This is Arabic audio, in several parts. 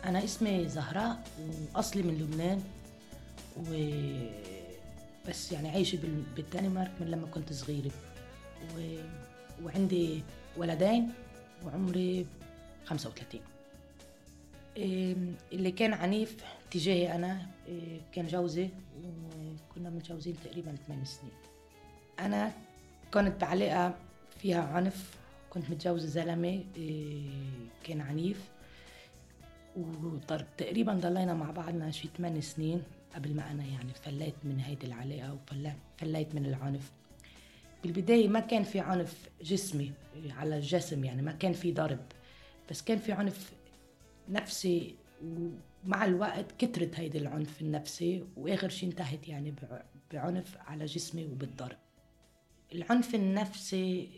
أنا اسمي زهراء وأصلي من لبنان بس يعني عايشة بالدنمارك من لما كنت صغيرة و... وعندي ولدين وعمري 35. اللي كان عنيف تجاهي أنا كان جوزي، وكنا متجوزين تقريبا 8 سنين. أنا كنت بعلاقة فيها عنف، كنت متجوزة زلمة كان عنيف، وتقريبا ضلينا مع بعضنا شي 8 سنين قبل ما أنا يعني فليت من هيدي العلاقة وفليت من العنف. بالبداية ما كان في عنف جسمي على الجسم، يعني ما كان في ضرب، بس كان في عنف نفسي، ومع الوقت كترت هيدي العنف النفسي، وآخر شي انتهت يعني بعنف على جسمي وبالضرب. العنف النفسي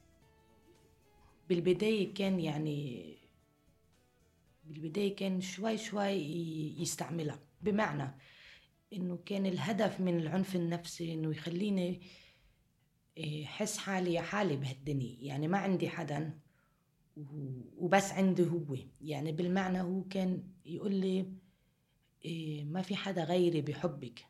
بالبداية كان شوي يستعملها، بمعنى إنه كان الهدف من العنف النفسي إنه يخليني حس حالي حالي بهالدنيا، يعني ما عندي حدا وبس عنده هو، يعني بالمعنى هو كان يقول لي ما في حدا غيري بحبك.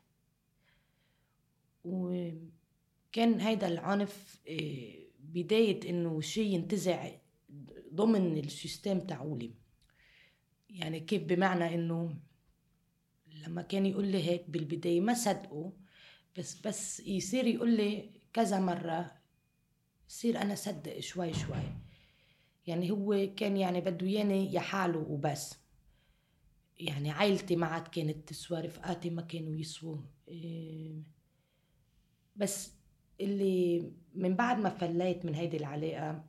وكان هيدا العنف بداية إنه شيء ينتزع ضمن السيستم تاعولي، يعني كيف؟ بمعنى إنه لما كان يقول لي هيك بالبداية ما صدقه، بس يصير يقول لي كذا مرة، يصير أنا صدق شوي. يعني هو كان يعني بده ياني يحاله وبس. يعني عائلتي ما عاد كانت تسوى، رفقاتي ما كانوا يسووا، بس اللي من بعد ما فليت من هيدي العلاقة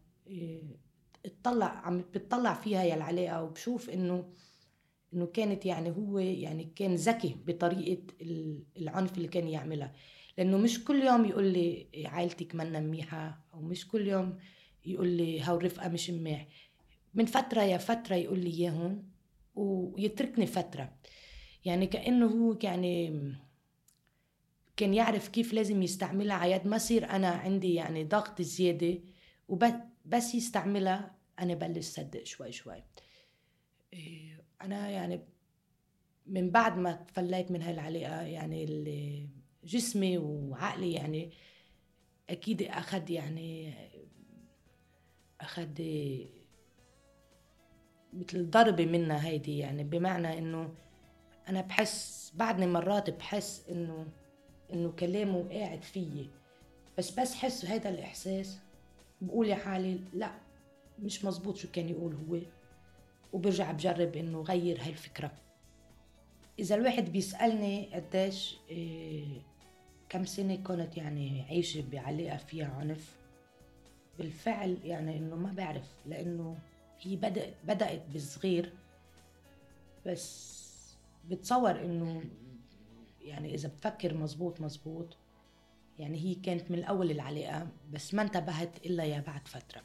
عم بتطلع فيها يا العلاقة، وبشوف إنه كانت يعني هو يعني كان ذكي بطريقة العنف اللي كان يعملها، لأنه مش كل يوم يقول لي عائلتك منا منيحة، أو مش كل يوم يقول لي هاو الرفقة مش منيح. من فترة يا فترة يقول لي إياهم ويتركني فترة، يعني كأنه هو كان يعرف كيف لازم يستعملها عياد ما صير أنا عندي يعني ضغط زيادة، وبس يستعملها أنا بلش صدق شوي. أنا يعني من بعد ما تفليت من هالعلاقة يعني جسمي وعقلي يعني أكيد أخد مثل ضربة منها هيدي، يعني بمعنى إنه أنا بحس بعدني مرات بحس إنه كلامه قاعد فيي، بس حس هيدا الإحساس بقول يا حالي لا مش مزبوط شو كان يقول هو، وبرجع بجرب إنه غير هاي الفكرة. إذا الواحد بيسألني قديش كم سنة كنت يعني عايشة بعلاقة فيها عنف، بالفعل يعني إنه ما بعرف، لأنه هي بدأت بالصغير، بس بتصور إنه يعني إذا بفكر مزبوط يعني هي كانت من الأول العلاقة، بس ما انتبهت إلا يا بعد فترة.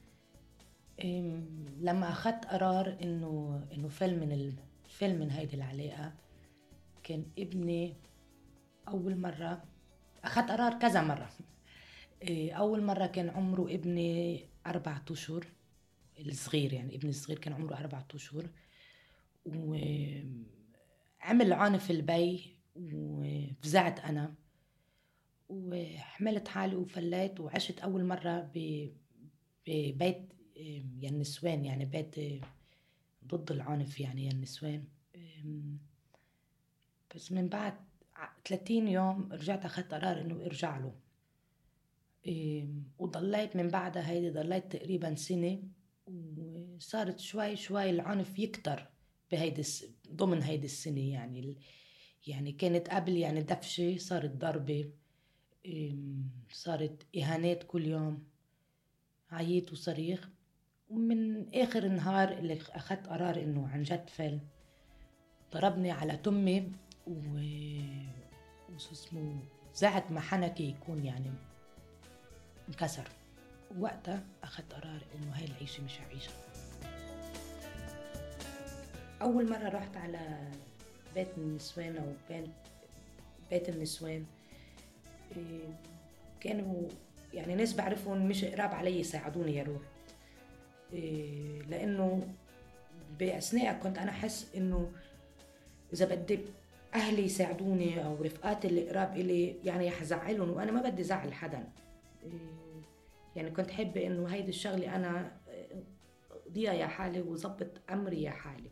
لما أخذت قرار إنه فيلم من هيدي العلاقة، كان ابني أول مرة أخذت قرار كذا مرة. أول مرة كان عمره ابني 4 أشهر، الصغير يعني ابني الصغير كان عمره 4 أشهر، وعمل عنف البي وفزعت أنا وحملت حالي وفليت، وعشت أول مرة ببيت يعني النسوان، يعني بيت ضد العنف يعني النسوان. بس من بعد 30 يوم رجعت أخذت قرار إنه أرجع له، وضليت من بعدها هيدي ضليت تقريبا سنة، وصارت شوي العنف يكتر ضمن هيدي السنة، يعني كانت قبل يعني دفشة، صارت ضربة، صارت إهانات كل يوم، عييت وصريخ. ومن آخر النهار اللي أخذت قرار إنه عن جد فيلم، ضربني على تمي وشو اسمه زعت ما حنكي يكون يعني انكسر. وقتها أخذت قرار إنه هاي العيشة مش هعيشها. أول مرة رحت على بيت النسوان أو بيت النسوان، كانوا يعني ناس بعرفهم مش قراب علي يساعدوني يروح، لأنه بأثناء كنت أنا أحس إنه إذا بدي أهلي يساعدوني أو رفقاتي اللي قراب إلي يعني حزعلهم، وأنا ما بدي زعل حدا. إيه، يعني كنت حابة إنه هيدي الشغلة أنا أقضيها يا حالي وظبط أمري يا حالي.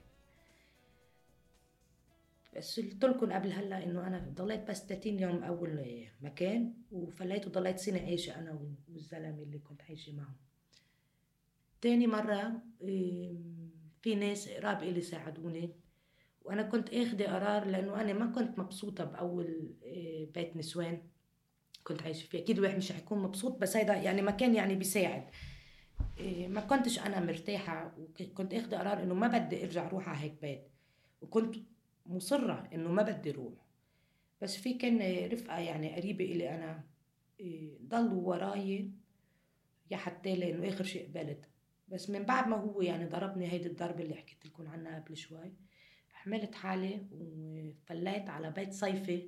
بس قلت لكم قبل هلا إنه أنا ضليت بس 30 يوم أول مكان، وفليت وضليت سنة عايشة أنا والزلمة اللي كنت عايشة معه. تاني مرة في ناس قراب إلي ساعدوني، وأنا كنت أخذ قرار لأنه أنا ما كنت مبسوطة بأول بيت نسوان كنت عايشة فيه. أكيد الواحد مش حيكون مبسوط، بس هيدا يعني مكان يعني بيساعد. ما كنتش أنا مرتاحة، وكنت أخذ قرار إنه ما بدي أرجع أروح على هيك بيت، وكنت مصرة إنه ما بدي أروح. بس في كان رفقة يعني قريبة إلي أنا ضلوا وراي يا حتى لأنه آخر شيء قبلت. بس من بعد ما هو يعني ضربني هيدي الضربة اللي حكيت لكم عنها قبل شوي، حملت حالي وفليت على بيت صيفي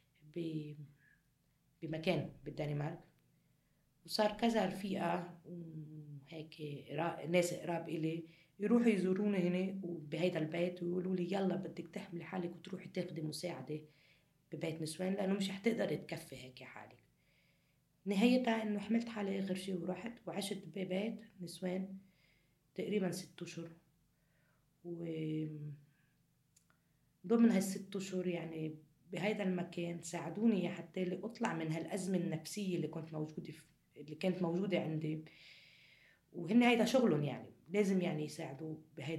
بمكان بالدنمارك. وصار كذا رفيقة وهيك ناس قراب إلي يروحوا يزوروني هنا وبهيدا البيت، ويقولوا لي يلا بدك تحملي حالك وتروحي تاخدي مساعدة ببيت نسوان لأنه مش حتقدري تكفي هيك حالك. نهايتها إنه حملت حالي آخر شي ورحت وعشت ببيت نسوان تقريبا 6 أشهر. وضمن هال6 أشهر يعني بهيدا المكان ساعدوني حتى لي أطلع من هالأزمة النفسية اللي كانت موجودة عندي. وهن هيدا شغلهم يعني لازم يعني يساعدوا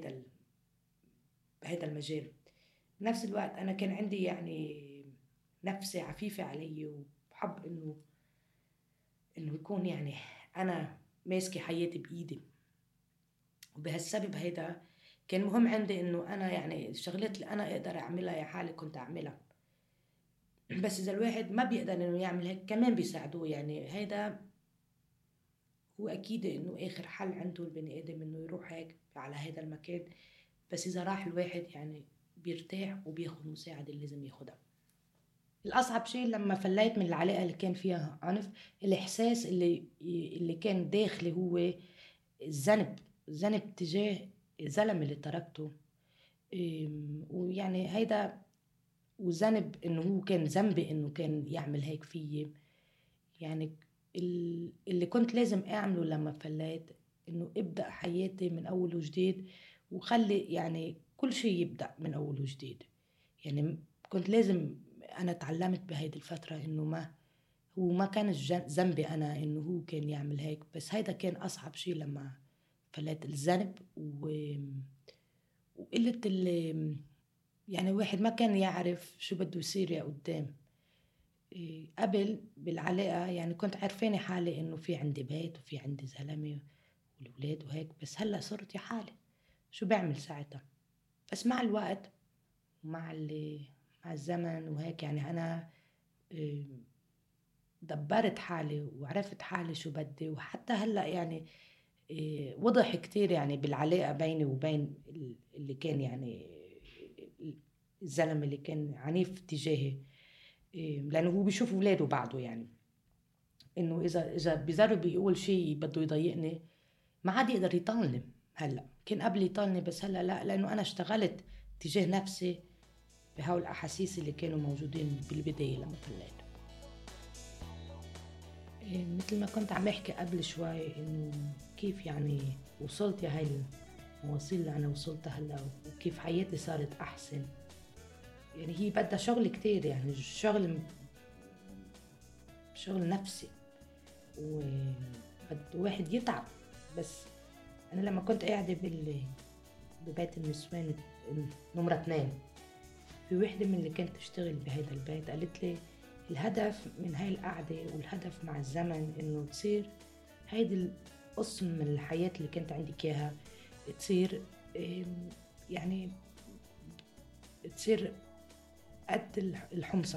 بهيدا المجال. بنفس الوقت أنا كان عندي يعني نفسي عفيفة علي، وبحب إنه يكون يعني أنا ماسكة حياتي بإيدي. وبهالسبب هيدا كان مهم عندي إنه أنا يعني الشغلات اللي أنا أقدر أعملها يا حالي كنت أعملها. بس إذا الواحد ما بيقدر إنه يعمل هيك كمان بيساعدوه. يعني هيدا هو أكيد إنه آخر حل عنده البني آدم إنه يروح هيك على هيدا المكان. بس إذا راح الواحد يعني بيرتاح وبياخد مساعدة اللي لازم ياخدها. الأصعب شيء لما فليت من العلاقة اللي كان فيها عنف، الإحساس اللي كان داخلي هو الذنب تجاه الزلمة اللي تركته. ويعني هيدا وذنب إنه هو كان ذنبي إنه كان يعمل هيك فيي. يعني اللي كنت لازم أعمله لما فليت إنه ابدأ حياتي من أول وجديد، وخلي يعني كل شيء يبدأ من أول وجديد. يعني كنت لازم أنا تعلمت بهيدي الفترة إنه ما كان ذنبي أنا إنه هو كان يعمل هيك. بس هيدا كان أصعب شيء لما فليت الذنب وقلة يعني واحد ما كان يعرف شو بده يصير يا قدام. قبل بالعلاقة يعني كنت عارفاني حالي إنه في عندي بيت وفي عندي زلمة والولاد وهيك. بس هلأ صرت يا حالي شو بعمل ساعتها. بس مع الوقت مع الزمن وهيك يعني أنا آه، دبرت حالي وعرفت حالي شو بدي. وحتى هلأ يعني وضح كتير يعني بالعلاقة بيني وبين اللي كان يعني الزلمة اللي كان عنيف تجاهي. لأنه هو بيشوف ولاده بعده يعني إنه إذا بجرب يقول شيء بده يضايقني ما عاد يقدر يطالني. هلأ كان قبل يطالني بس هلأ لا، لأنه أنا اشتغلت تجاه نفسي بهول الأحاسيس اللي كانوا موجودين بالبداية لما فليت. مثل ما كنت عم احكي قبل شوي انه كيف يعني وصلت يا هاي المواصيل اللي انا وصلتها هلا، وكيف حياتي صارت احسن. يعني هي بدها شغل كتير، يعني شغل نفسي وبد واحد يتعب. بس انا لما كنت قاعدة ببيت النسوان نمرة 2، في وحدة من اللي كانت تشتغل بهيدا البيت قالت لي الهدف من هاي القعدة والهدف مع الزمن إنه تصير هيدي القسم من الحياة اللي كنت عندك إياها تصير يعني تصير قد الحمصة.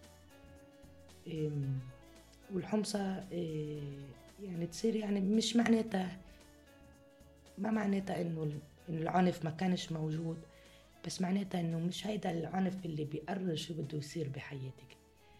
والحمصة يعني تصير يعني مش معناتها ما معناتها إنه العنف ما كانش موجود، بس معناتها إنه مش هيدا العنف اللي بيقرر شو بده يصير بحياتك.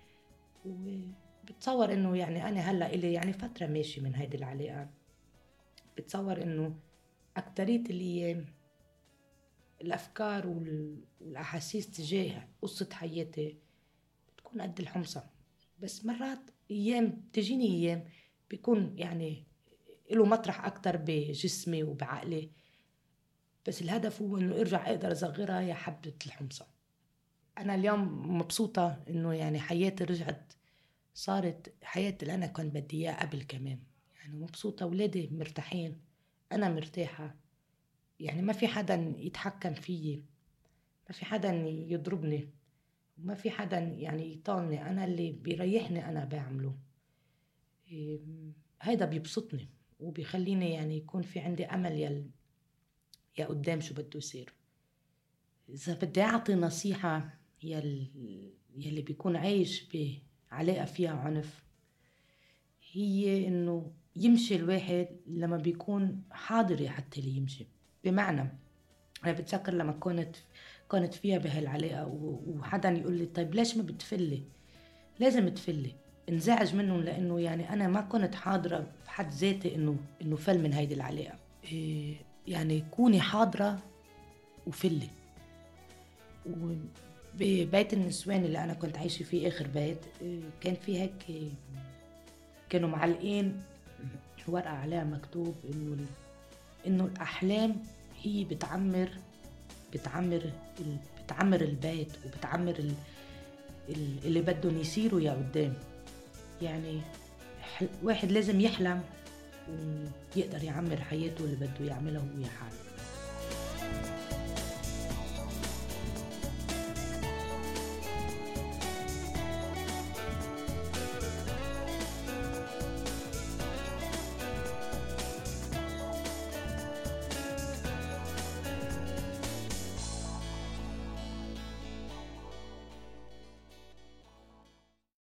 وبتصور إنه يعني أنا هلأ إلي يعني فترة ماشي من هيدي العلاقة، بتصور إنه أكترية الأيام الأفكار والأحاسيس تجاه قصة حياتي بتكون قد الحمصة. بس مرات بتجيني أيام بيكون يعني له مطرح أكتر بجسمي وبعقلي، بس الهدف هو إنه أرجع أقدر أصغرها يا حبة الحمصة. أنا اليوم مبسوطة إنه يعني حياتي رجعت، صارت حياتي اللي أنا كنت بدي إياها قبل كمان. يعني مبسوطة، ولادي مرتاحين، أنا مرتاحة، يعني ما في حدا يتحكم فيي، ما في حدا يضربني، وما في حدا يعني يطالني. أنا اللي بيريحني أنا بعمله. إيه، هيدا بيبسطني وبيخليني يعني يكون في عندي أمل يا قدام شو بده يصير. إذا بدي أعطي نصيحة يلي بيكون عايش بعلاقة فيها عنف، هي إنه يمشي الواحد لما بيكون حاضر حتى اللي يمشي. بمعنى أنا بتذكر لما كنت فيها بهالعلاقة وحدا يقول لي طيب ليش ما بتفلي؟ لازم تفلي. انزعج منهم لأنه يعني أنا ما كنت حاضرة بحد ذاتي إنه فل من هيدي العلاقة. إيه يعني كوني حاضرة وفلي. وببيت النسوان اللي أنا كنت عايشة فيه آخر بيت، كان في هيك كانوا معلقين ورقة عليها مكتوب إنه الأحلام هي بتعمر البيت وبتعمر اللي بدهم يصيروا يا قدام. يعني واحد لازم يحلم ويقدر يعمر حياته اللي بده يعملها هو يا حاله.